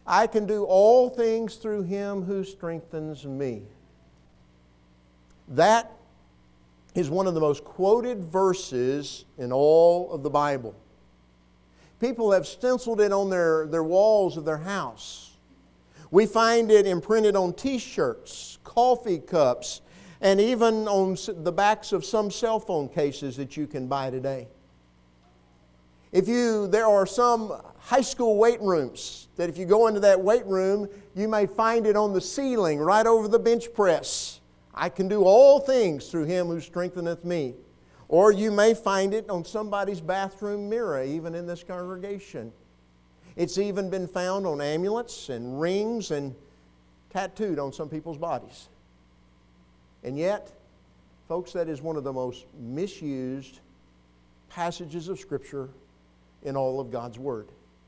I can do all things through Him who strengthens me. That is one of the most quoted verses in all of the Bible. People have stenciled it on their walls of their house. We find it imprinted on t-shirts, coffee cups, and even on the backs of some cell phone cases that you can buy today. There are some high school weight rooms that if you go into that weight room, you may find it on the ceiling right over the bench press. I can do all things through Him who strengtheneth me. Or you may find it on somebody's bathroom mirror, even in this congregation. It's even been found on amulets and rings and tattooed on some people's bodies. And yet, folks, that is one of the most misused passages of Scripture in all of God's Word.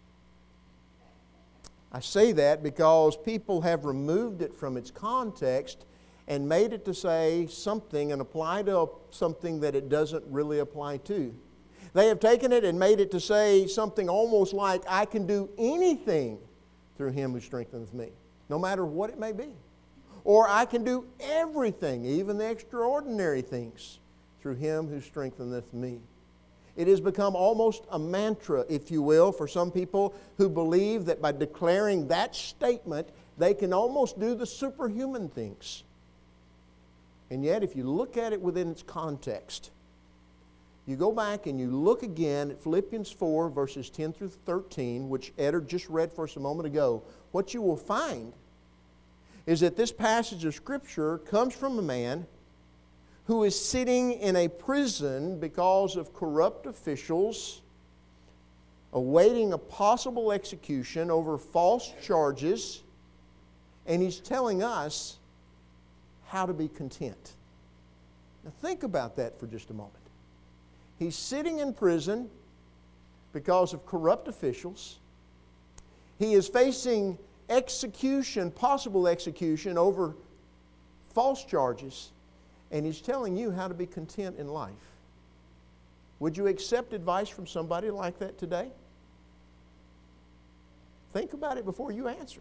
I say that because people have removed it from its context and made it to say something and apply to something that it doesn't really apply to. They have taken it and made it to say something almost like, I can do anything through Him who strengthens me, no matter what it may be. Or I can do everything, even the extraordinary things, through Him who strengtheneth me. It has become almost a mantra, if you will, for some people who believe that by declaring that statement, they can almost do the superhuman things. And yet, if you look at it within its context, you go back and you look again at Philippians 4, verses 10 through 13, which Eder just read for us a moment ago, what you will find is that this passage of Scripture comes from a man who is sitting in a prison because of corrupt officials, awaiting a possible execution over false charges, and he's telling us how to be content. Now think about that for just a moment. He's sitting in prison because of corrupt officials. He is facing execution, possible execution over false charges. And he's telling you how to be content in life. Would you accept advice from somebody like that today? Think about it before you answer.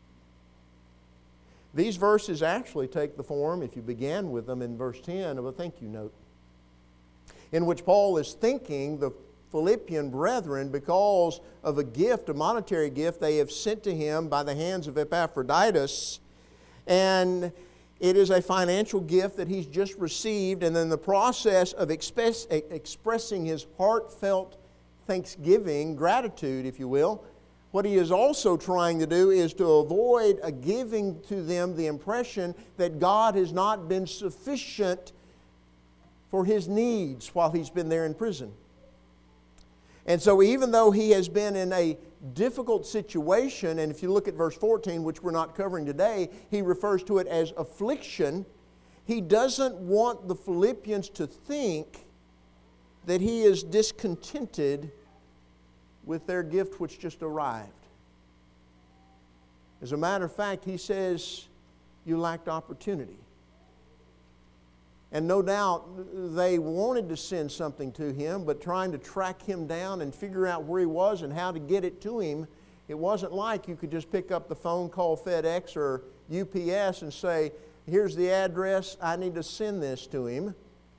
These verses actually take the form, if you began with them in verse 10, of a thank you note, in which Paul is thanking the Philippian brethren because of a gift, a monetary gift they have sent to him by the hands of Epaphroditus. And it is a financial gift that he's just received, and in the process of expressing his heartfelt thanksgiving, gratitude, if you will, what he is also trying to do is to avoid giving to them the impression that God has not been sufficient for his needs while he's been there in prison. And so even though he has been in a difficult situation, and if you look at verse 14, which we're not covering today, he refers to it as affliction. He doesn't want the Philippians to think that he is discontented with their gift which just arrived. As a matter of fact, he says, you lacked opportunity. And no doubt they wanted to send something to him, but trying to track him down and figure out where he was and how to get it to him, it wasn't like you could just pick up the phone, call FedEx or UPS and say, here's the address, I need to send this to him.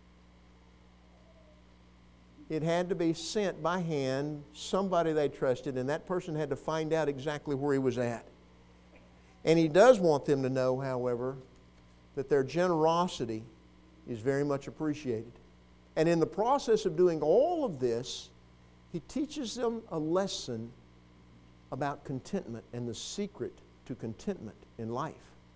It had to be sent by hand, somebody they trusted, and that person had to find out exactly where he was at. And he does want them to know, however, that their generosity is very much appreciated. And in the process of doing all of this, he teaches them a lesson about contentment and the secret to contentment in life.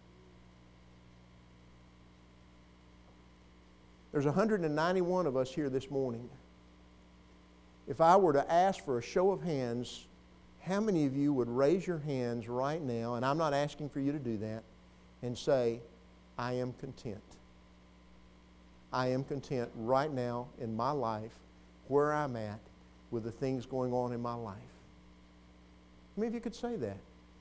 There's 191 of us here this morning. If I were to ask for a show of hands, how many of you would raise your hands right now, and I'm not asking for you to do that, and say, I am content. I am content right now in my life, where I'm at, with the things going on in my life. How many of you could say that?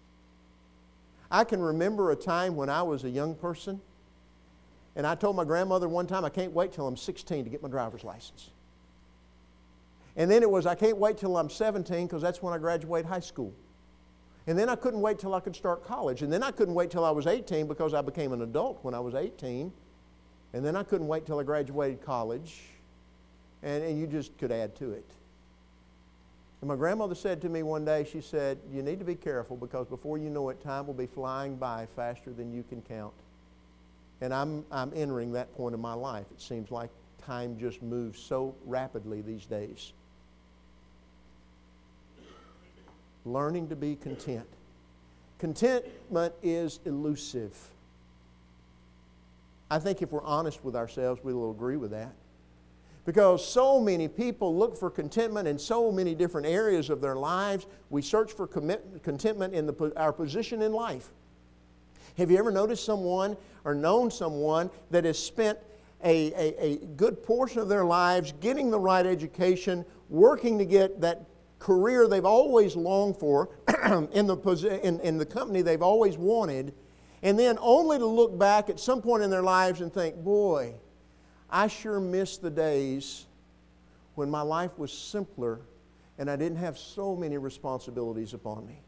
I can remember a time when I was a young person, and I told my grandmother one time, I can't wait till I'm 16 to get my driver's license. And then it was, I can't wait till I'm 17 because that's when I graduate high school. And then I couldn't wait till I could start college. And then I couldn't wait till I was 18 because I became an adult when I was 18. And then I couldn't wait till I graduated college. And you just could add to it. And my grandmother said to me one day, she said, you need to be careful because before you know it, time will be flying by faster than you can count. And I'm entering that point in my life. It seems like time just moves so rapidly these days. Learning to be content. Contentment is elusive. I think if we're honest with ourselves, we will agree with that. Because so many people look for contentment in so many different areas of their lives. We search for contentment in our position in life. Have you ever noticed someone or known someone that has spent a good portion of their lives getting the right education, working to get that career they've always longed for in the company they've always wanted, and then only to look back at some point in their lives and think, boy, I sure miss the days when my life was simpler and I didn't have so many responsibilities upon me.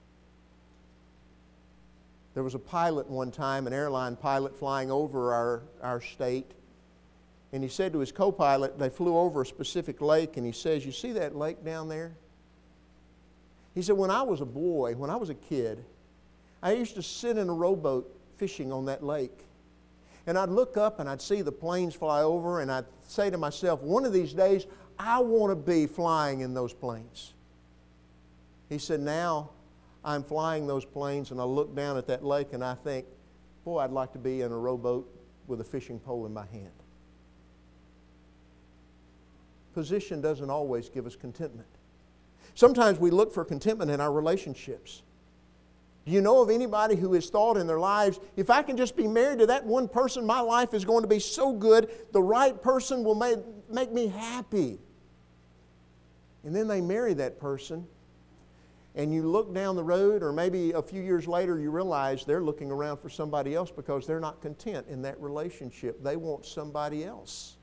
There was a pilot one time, an airline pilot flying over our state, and he said to his co-pilot, they flew over a specific lake, and he says, you see that lake down there? He said, when I was a boy, when I was a kid, I used to sit in a rowboat fishing on that lake. And I'd look up and I'd see the planes fly over, and I'd say to myself, one of these days, I want to be flying in those planes. He said, now I'm flying those planes, and I look down at that lake and I think, boy, I'd like to be in a rowboat with a fishing pole in my hand. Position doesn't always give us contentment. Sometimes we look for contentment in our relationships. Do you know of anybody who has thought in their lives, if I can just be married to that one person, my life is going to be so good, the right person will make me happy. And then they marry that person, and you look down the road, or maybe a few years later you realize they're looking around for somebody else because they're not content in that relationship. They want somebody else.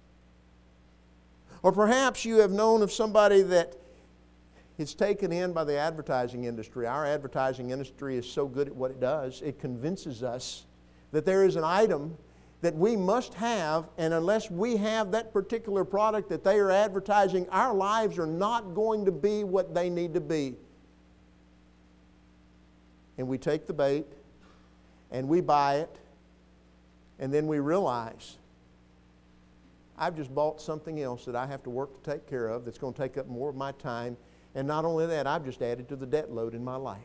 Or perhaps you have known of somebody that it's taken in by the advertising industry. Our advertising industry is so good at what it does, it convinces us that there is an item that we must have, and unless we have that particular product that they are advertising, our lives are not going to be what they need to be. And we take the bait, and we buy it, and then we realize, I've just bought something else that I have to work to take care of that's going to take up more of my time. And not only that, I've just added to the debt load in my life.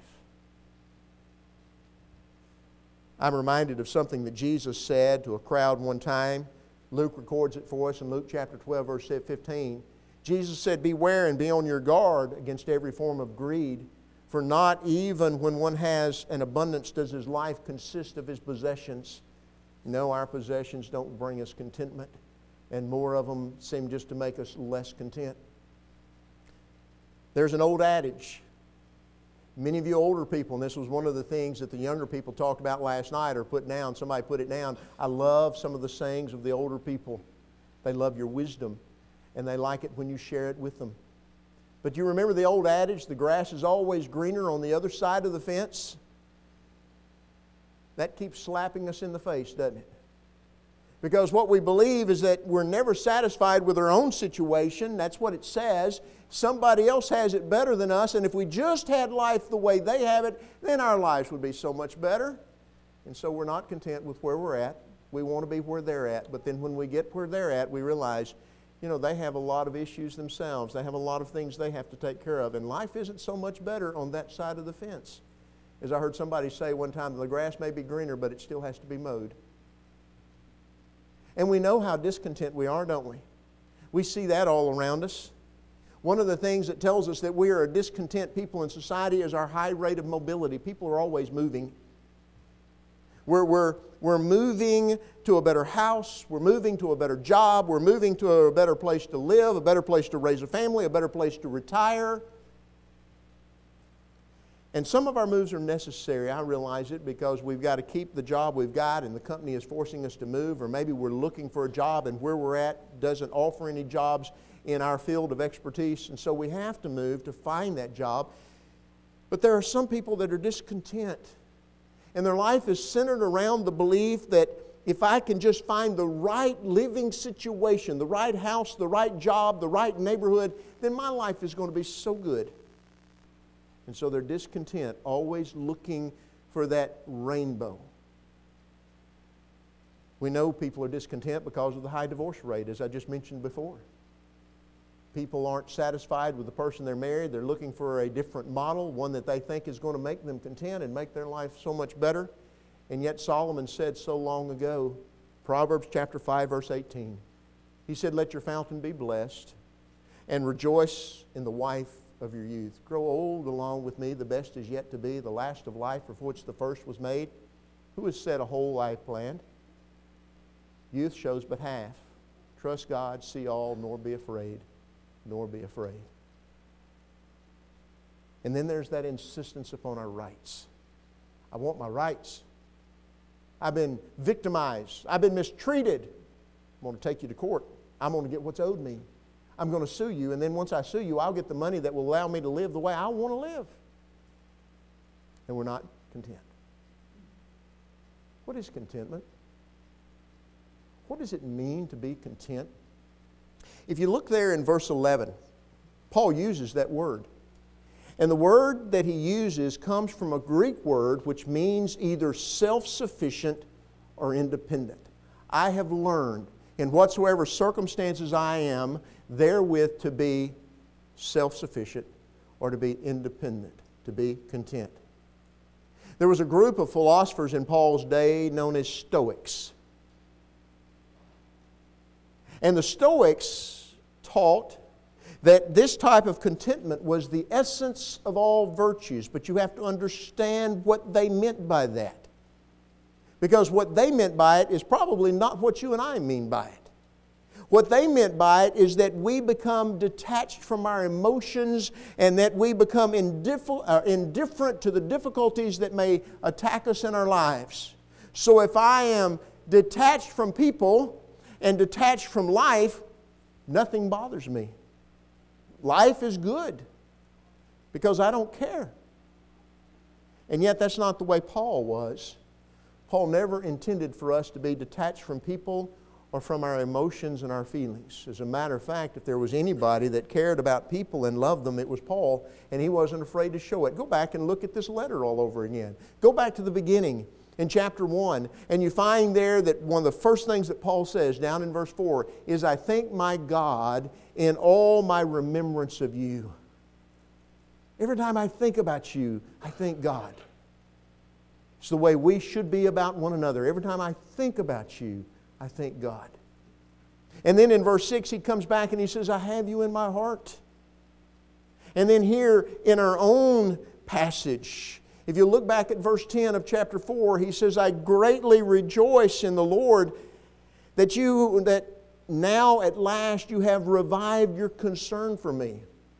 I'm reminded of something that Jesus said to a crowd one time. Luke records it for us in Luke chapter 12, verse 15. Jesus said, beware and be on your guard against every form of greed, for not even when one has an abundance does his life consist of his possessions. No, our possessions don't bring us contentment, and more of them seem just to make us less content. There's an old adage. Many of you older people, and this was one of the things that the younger people talked about last night or put down. Somebody put it down. I love some of the sayings of the older people. They love your wisdom, and they like it when you share it with them. But you remember the old adage, the grass is always greener on the other side of the fence? That keeps slapping us in the face, doesn't it? Because what we believe is that we're never satisfied with our own situation. That's what it says. Somebody else has it better than us, and if we just had life the way they have it, then our lives would be so much better. And so we're not content with where we're at. We want to be where they're at. But then when we get where they're at, we realize, they have a lot of issues themselves. They have a lot of things they have to take care of. And life isn't so much better on that side of the fence. As I heard somebody say one time, the grass may be greener, but it still has to be mowed. And we know how discontent we are, don't we? We see that all around us. One of the things that tells us that we are a discontent people in society is our high rate of mobility. People are always moving. We're moving to a better house. We're moving to a better job. We're moving to a better place to live, a better place to raise a family, a better place to retire. And some of our moves are necessary. I realize it because we've got to keep the job we've got and the company is forcing us to move, or maybe we're looking for a job and where we're at doesn't offer any jobs in our field of expertise, and so we have to move to find that job. But there are some people that are discontent. And their life is centered around the belief that if I can just find the right living situation, the right house, the right job, the right neighborhood, then my life is going to be so good. And so they're discontent, always looking for that rainbow. We know people are discontent because of the high divorce rate, as I just mentioned before. People aren't satisfied with the person they're married. They're looking for a different model, one that they think is going to make them content and make their life so much better. And yet Solomon said so long ago, Proverbs chapter 5, verse 18, he said, "Let your fountain be blessed, and rejoice in the wife of your youth. Grow old along with me, the best is yet to be, the last of life for which the first was made. Who has set a whole life planned? Youth shows but half. Trust God, see all, nor be afraid. Nor be afraid." And then there's that insistence upon our rights. I want my rights. I've been victimized. I've been mistreated. I'm going to take you to court. I'm going to get what's owed me. I'm going to sue you, and then once I sue you, I'll get the money that will allow me to live the way I want to live. And we're not content. What is contentment? What does it mean to be content? If you look there in verse 11, Paul uses that word. And the word that he uses comes from a Greek word which means either self-sufficient or independent. I have learned in whatsoever circumstances I am therewith to be self-sufficient or to be independent, to be content. There was a group of philosophers in Paul's day known as Stoics. And the Stoics taught that this type of contentment was the essence of all virtues. But you have to understand what they meant by that. Because what they meant by it is probably not what you and I mean by it. What they meant by it is that we become detached from our emotions and that we become indifferent to the difficulties that may attack us in our lives. So if I am detached from people and detached from life, nothing bothers me. Life is good because I don't care. And yet that's not the way Paul was. Paul never intended for us to be detached from people or from our emotions and our feelings. As a matter of fact, if there was anybody that cared about people and loved them, it was Paul, and he wasn't afraid to show it. Go back and look at this letter all over again. Go back to the beginning in chapter 1, and you find there that one of the first things that Paul says down in verse 4 is, "I thank my God in all my remembrance of you." Every time I think about you, I thank God. It's the way we should be about one another. Every time I think about you, I thank God. And then in verse 6, he comes back and he says, "I have you in my heart." And then here in our own passage, if you look back at verse 10 of chapter 4, he says, "I greatly rejoice in the Lord that now at last you have revived your concern for me."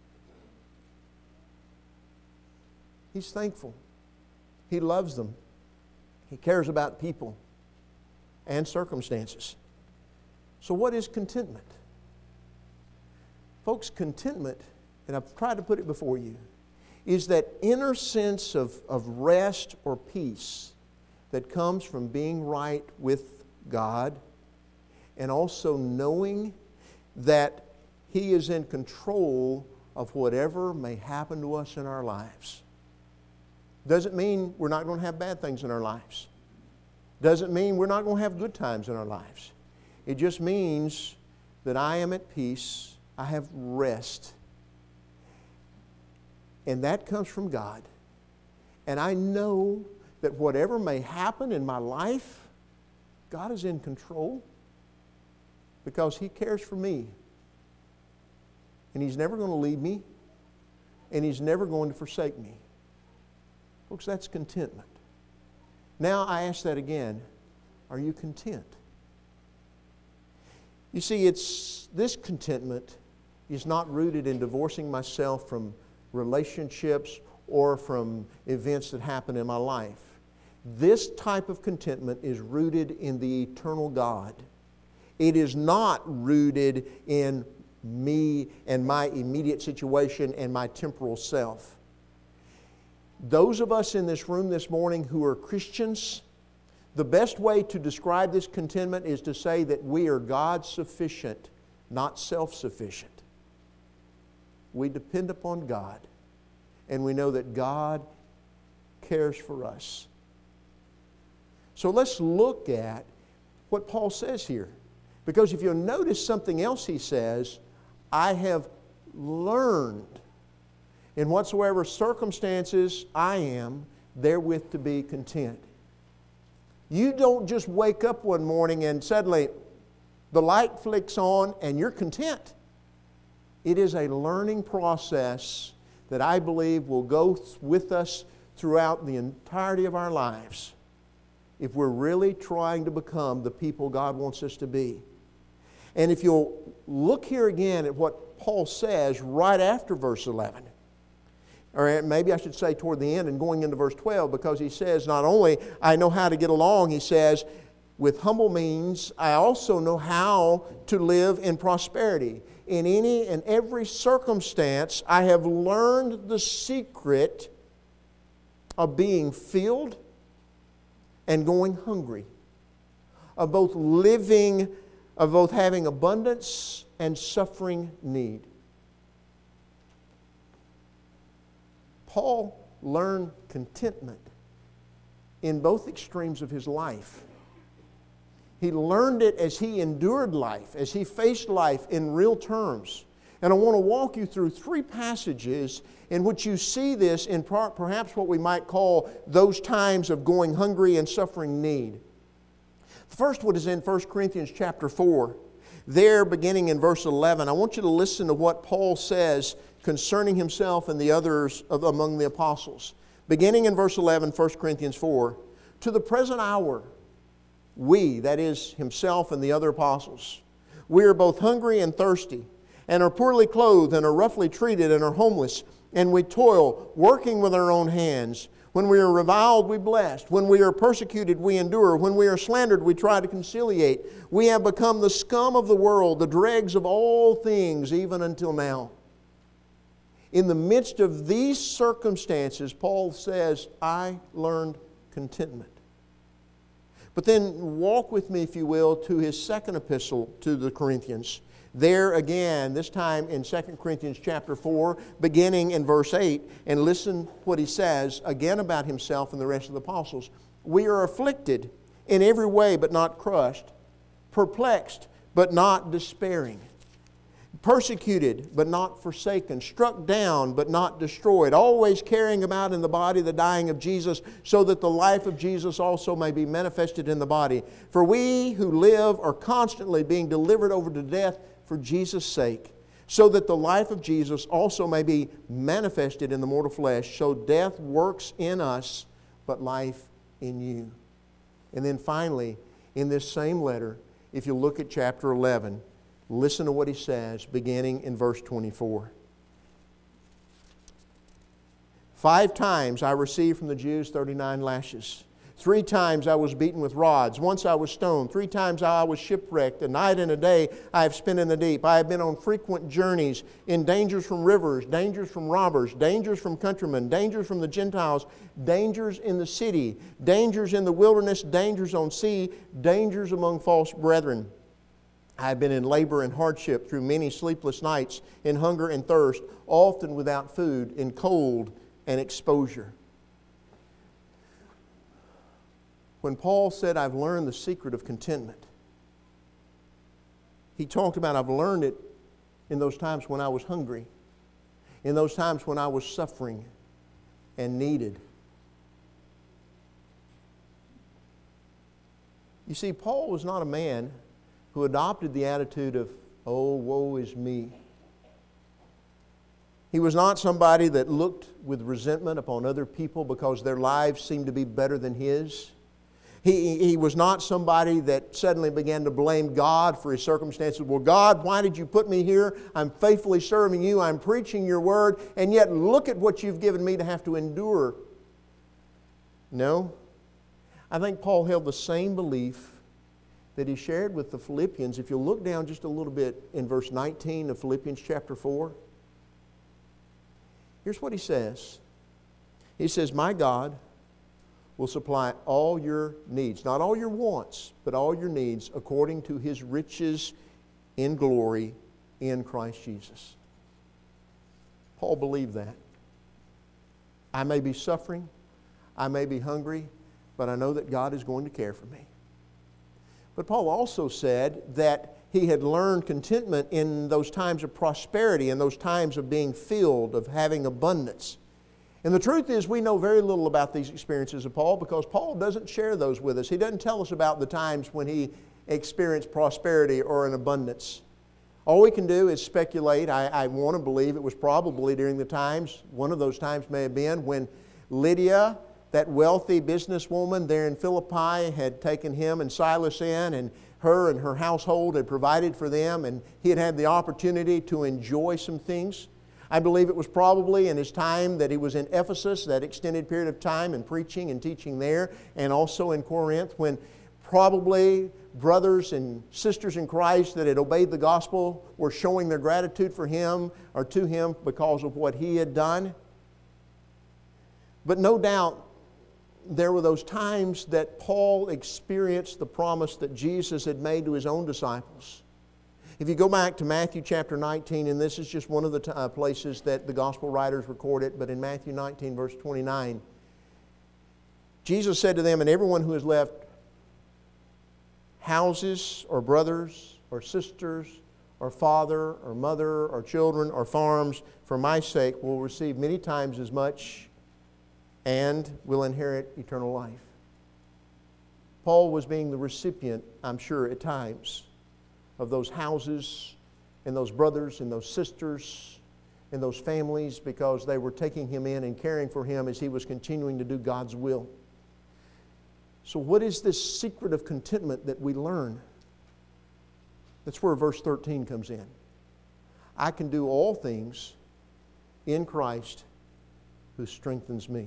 He's thankful. He loves them. He cares about people and circumstances. So what is contentment? Folks, contentment, and I've tried to put it before you, is that inner sense of rest or peace that comes from being right with God and also knowing that He is in control of whatever may happen to us in our lives. Doesn't mean we're not going to have bad things in our lives. Doesn't mean we're not going to have good times in our lives. It just means that I am at peace, I have rest. And that comes from God. And I know that whatever may happen in my life, God is in control because He cares for me. And He's never going to leave me, and He's never going to forsake me. Folks, that's contentment. Now I ask that again. Are you content? You see, this contentment is not rooted in divorcing myself from relationships or from events that happen in my life. This type of contentment is rooted in the eternal God. It is not rooted in me and my immediate situation and my temporal self. Those of us in this room this morning who are Christians, the best way to describe this contentment is to say that we are God-sufficient, not self-sufficient. We depend upon God, and we know that God cares for us. So let's look at what Paul says here. Because if you'll notice something else he says, I have learned in whatsoever circumstances I am, therewith to be content. You don't just wake up one morning and suddenly the light flicks on and you're content. It is a learning process that I believe will go with us throughout the entirety of our lives if we're really trying to become the people God wants us to be. And if you'll look here again at what Paul says right after verse 11, or maybe I should say toward the end and going into verse 12, because he says, not only I know how to get along, he says, with humble means I also know how to live in prosperity. In any and every circumstance, I have learned the secret of being filled and going hungry, of both having abundance and suffering need. Paul learned contentment in both extremes of his life. He learned it as he endured life, as he faced life in real terms. And I want to walk you through 3 passages in which you see this in perhaps what we might call those times of going hungry and suffering need. The first one is in 1 Corinthians chapter 4. There, beginning in verse 11, I want you to listen to what Paul says concerning himself and the others among the apostles. Beginning in verse 11, 1 Corinthians 4, to the present hour, we, that is himself and the other apostles, we are both hungry and thirsty, and are poorly clothed, and are roughly treated, and are homeless, and we toil, working with our own hands. When we are reviled, we bless. When we are persecuted, we endure. When we are slandered, we try to conciliate. We have become the scum of the world, the dregs of all things, even until now. In the midst of these circumstances, Paul says, I learned contentment. But then walk with me, if you will, to his second epistle to the Corinthians. There again, this time in 2 Corinthians chapter 4, beginning in verse 8, and listen what he says again about himself and the rest of the apostles. We are afflicted in every way but not crushed, perplexed but not despairing, persecuted but not forsaken, struck down but not destroyed, always carrying about in the body the dying of Jesus, so that the life of Jesus also may be manifested in the body. For we who live are constantly being delivered over to death for Jesus' sake, so that the life of Jesus also may be manifested in the mortal flesh. So death works in us, but life in you. And then finally, in this same letter, if you look at chapter 11, listen to what he says, beginning in verse 24. 5 times I received from the Jews 39 lashes. 3 times I was beaten with rods. Once I was stoned. 3 times I was shipwrecked. A night and a day I have spent in the deep. I have been on frequent journeys, in dangers from rivers, dangers from robbers, dangers from countrymen, dangers from the Gentiles, dangers in the city, dangers in the wilderness, dangers on sea, dangers among false brethren. I have been in labor and hardship through many sleepless nights, in hunger and thirst, often without food, in cold and exposure. When Paul said, I've learned the secret of contentment, he talked about, I've learned it in those times when I was hungry, in those times when I was suffering and needed. You see, Paul was not a man who adopted the attitude of, oh, woe is me. He was not somebody that looked with resentment upon other people because their lives seemed to be better than his. He was not somebody that suddenly began to blame God for his circumstances. Well, God, why did you put me here? I'm faithfully serving you. I'm preaching your word. And yet look at what you've given me to have to endure. No. I think Paul held the same belief that he shared with the Philippians. If you'll look down just a little bit in verse 19 of Philippians chapter 4. Here's what he says. He says, my God will supply all your needs, not all your wants, but all your needs according to His riches in glory in Christ Jesus. Paul believed that. I may be suffering, I may be hungry, but I know that God is going to care for me. But Paul also said that he had learned contentment in those times of prosperity, in those times of being filled, of having abundance. And the truth is, we know very little about these experiences of Paul because Paul doesn't share those with us. He doesn't tell us about the times when he experienced prosperity or an abundance. All we can do is speculate. I want to believe it was probably during the times, one of those times may have been when Lydia, that wealthy businesswoman there in Philippi, had taken him and Silas in, and her household had provided for them, and he had had the opportunity to enjoy some things. I believe it was probably in his time that he was in Ephesus, that extended period of time, and preaching and teaching there, and also in Corinth, when probably brothers and sisters in Christ that had obeyed the gospel were showing their gratitude for him or to him because of what he had done. But no doubt there were those times that Paul experienced the promise that Jesus had made to His own disciples. If you go back to Matthew chapter 19, and this is just one of the places that the gospel writers record it, but in Matthew 19 verse 29, Jesus said to them, and everyone who has left houses or brothers or sisters or father or mother or children or farms for my sake will receive many times as much and will inherit eternal life. Paul was being the recipient, I'm sure, at times of those houses and those brothers and those sisters and those families because they were taking him in and caring for him as he was continuing to do God's will. So what is this secret of contentment that we learn? That's where verse 13 comes in. I can do all things in Christ who strengthens me.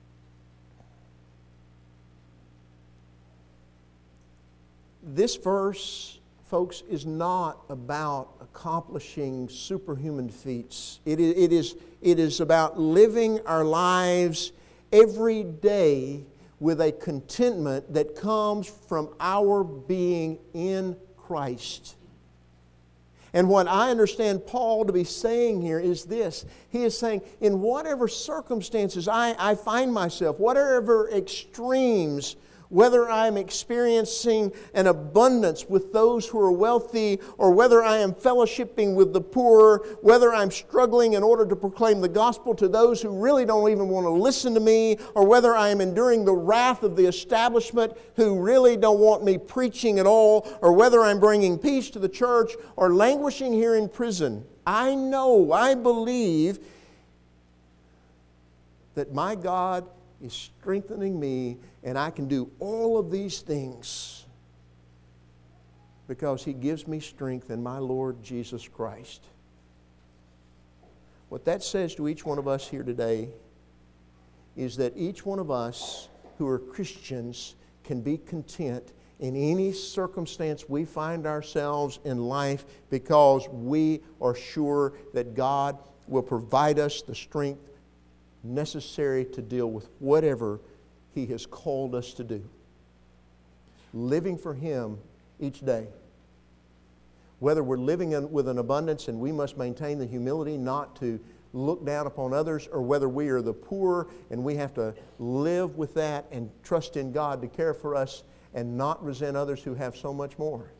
This verse, folks, is not about accomplishing superhuman feats. It is about living our lives every day with a contentment that comes from our being in Christ. And what I understand Paul to be saying here is this. He is saying, in whatever circumstances I find myself, whatever extremes, whether I'm experiencing an abundance with those who are wealthy, or whether I am fellowshipping with the poor, whether I'm struggling in order to proclaim the gospel to those who really don't even want to listen to me, or whether I am enduring the wrath of the establishment who really don't want me preaching at all, or whether I'm bringing peace to the church or languishing here in prison, I know, I believe that my God is strengthening me, and I can do all of these things because He gives me strength in my Lord Jesus Christ. What that says to each one of us here today is that each one of us who are Christians can be content in any circumstance we find ourselves in life because we are sure that God will provide us the strength necessary to deal with whatever He has called us to do. Living for Him each day. Whether we're living with an abundance and we must maintain the humility not to look down upon others, or whether we are the poor and we have to live with that and trust in God to care for us and not resent others who have so much more.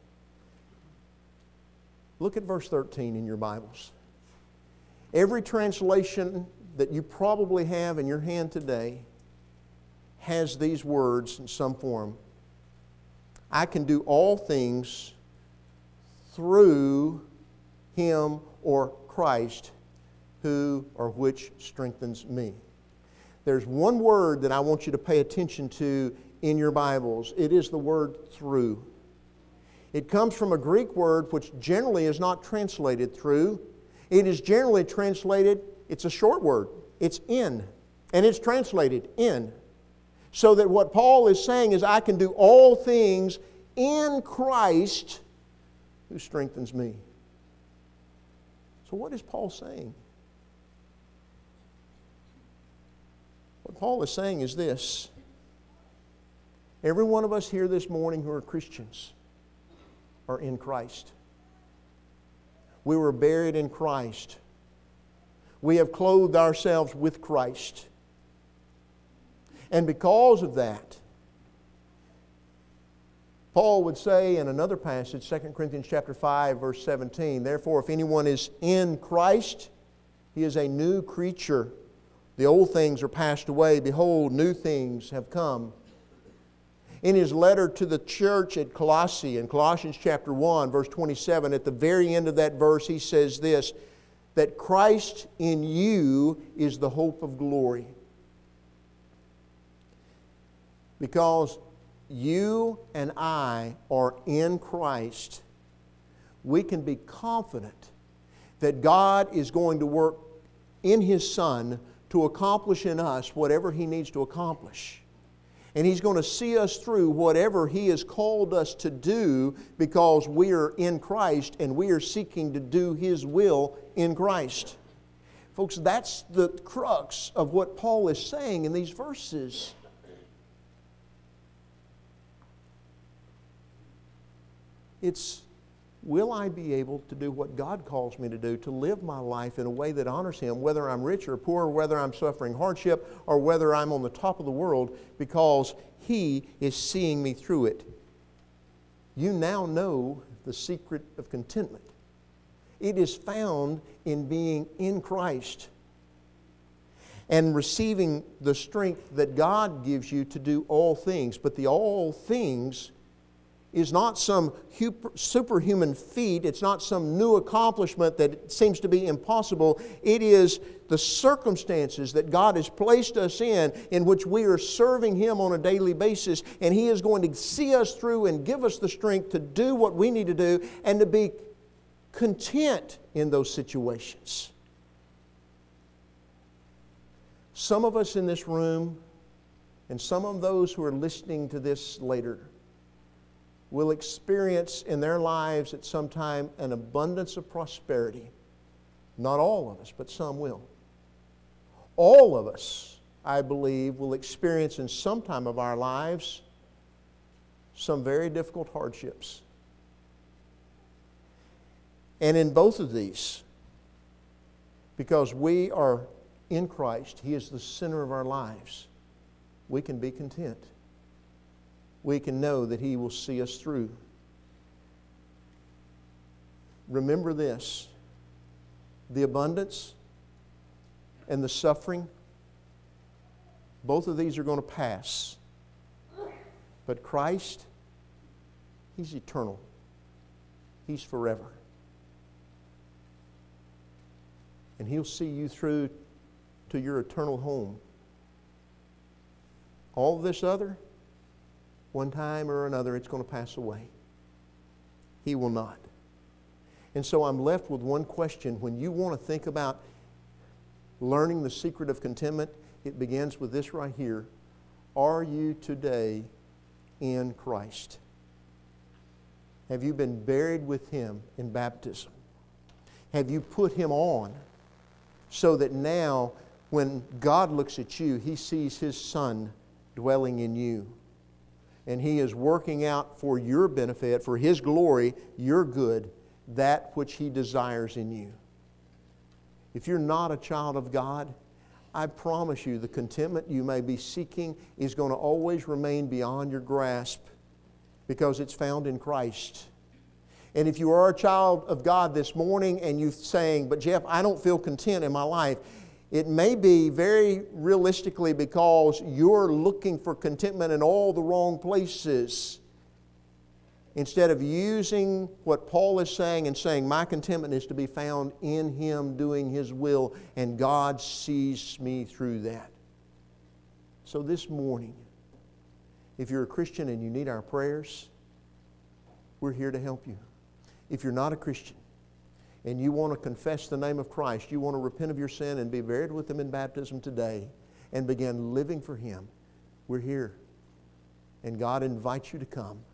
Look at verse 13 in your Bibles. Every translation that you probably have in your hand today has these words in some form. I can do all things through Him or Christ who or which strengthens me. There's one word that I want you to pay attention to in your Bibles. It is the word through. It comes from a Greek word which generally is not translated through. It is generally translated, it's a short word, it's in. And it's translated in. So that what Paul is saying is, I can do all things in Christ who strengthens me. So what is Paul saying? What Paul is saying is this. Every one of us here this morning who are Christians are in Christ. We were buried in Christ. We have clothed ourselves with Christ. And because of that, Paul would say in another passage, 2 Corinthians chapter 5, verse 17, "Therefore, if anyone is in Christ, he is a new creature. The old things are passed away. Behold, new things have come." In his letter to the church at Colossae, in Colossians chapter 1, verse 27, at the very end of that verse, he says this, that Christ in you is the hope of glory. Because you and I are in Christ, we can be confident that God is going to work in His Son to accomplish in us whatever He needs to accomplish. And He's going to see us through whatever He has called us to do because we are in Christ and we are seeking to do His will in Christ. Folks, that's the crux of what Paul is saying in these verses. It's, will I be able to do what God calls me to do, to live my life in a way that honors Him, whether I'm rich or poor, whether I'm suffering hardship, or whether I'm on the top of the world, because He is seeing me through it. You now know the secret of contentment. It is found in being in Christ and receiving the strength that God gives you to do all things. But the all things is not some superhuman feat. It's not some new accomplishment that seems to be impossible. It is the circumstances that God has placed us in which we are serving Him on a daily basis, and He is going to see us through and give us the strength to do what we need to do and to be content in those situations. Some of us in this room, and some of those who are listening to this later, will experience in their lives at some time an abundance of prosperity. Not all of us, but some will. All of us, I believe, will experience in some time of our lives some very difficult hardships. And in both of these, because we are in Christ, He is the center of our lives, we can be content. We can know that He will see us through. Remember this, the abundance and the suffering, both of these are going to pass. But Christ, He's eternal. He's forever. And He'll see you through to your eternal home. All of this other, one time or another, it's going to pass away. He will not. And so I'm left with one question. When you want to think about learning the secret of contentment, it begins with this right here. Are you today in Christ? Have you been buried with Him in baptism? Have you put Him on so that now when God looks at you, He sees His Son dwelling in you? And He is working out for your benefit, for His glory, your good, that which He desires in you. If you're not a child of God, I promise you the contentment you may be seeking is going to always remain beyond your grasp because it's found in Christ. And if you are a child of God this morning and you're saying, but Jeff, I don't feel content in my life, it may be very realistically because you're looking for contentment in all the wrong places. Instead of using what Paul is saying and saying, my contentment is to be found in Him doing His will, and God sees me through that. So this morning, if you're a Christian and you need our prayers, we're here to help you. If you're not a Christian, and you want to confess the name of Christ, you want to repent of your sin and be buried with Him in baptism today and begin living for Him, we're here. And God invites you to come.